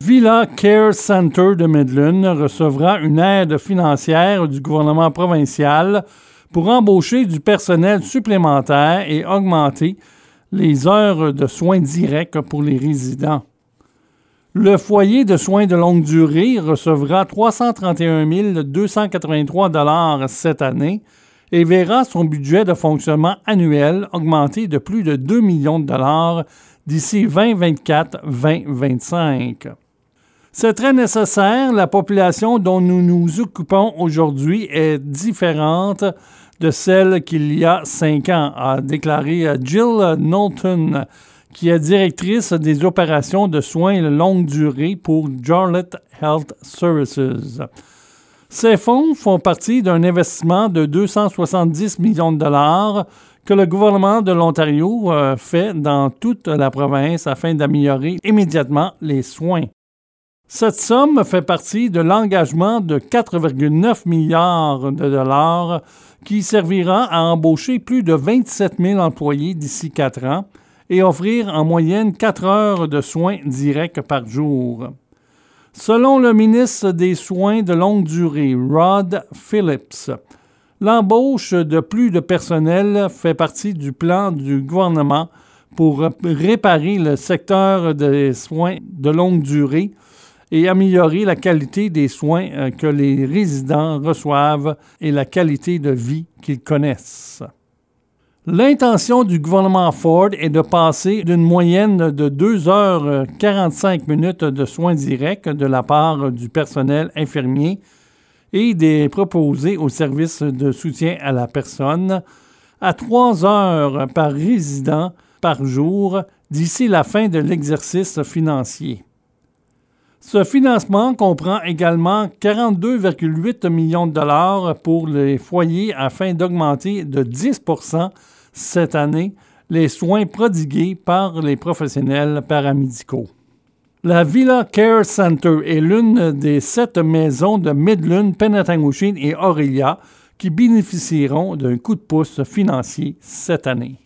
Villa Care Center de Midland recevra une aide financière du gouvernement provincial pour embaucher du personnel supplémentaire et augmenter les heures de soins directs pour les résidents. Le foyer de soins de longue durée recevra 331 283 $ cette année et verra son budget de fonctionnement annuel augmenter de plus de 2 millions de dollars d'ici 2024-2025. C'est très nécessaire. La population dont nous nous occupons aujourd'hui est différente de celle qu'il y a 5 ans, a déclaré Jill Knowlton, qui est directrice des opérations de soins de longue durée pour Jarlett Health Services. Ces fonds font partie d'un investissement de 270 millions de dollars que le gouvernement de l'Ontario fait dans toute la province afin d'améliorer immédiatement les soins. Cette somme fait partie de l'engagement de 4,9 milliards de dollars qui servira à embaucher plus de 27 000 employés d'ici 4 ans et offrir en moyenne 4 heures de soins directs par jour. Selon le ministre des Soins de longue durée, Rod Phillips, l'embauche de plus de personnel fait partie du plan du gouvernement pour réparer le secteur des soins de longue durée et améliorer la qualité des soins que les résidents reçoivent et la qualité de vie qu'ils connaissent. L'intention du gouvernement Ford est de passer d'une moyenne de 2h45 de soins directs de la part du personnel infirmier et des proposés au service de soutien à la personne à 3 heures par résident par jour d'ici la fin de l'exercice financier. Ce financement comprend également 42,8 millions de dollars pour les foyers afin d'augmenter de 10 % cette année les soins prodigués par les professionnels paramédicaux. La Villa Care Center est l'une des 7 maisons de Midland, Penetanguishene et Orillia qui bénéficieront d'un coup de pouce financier cette année.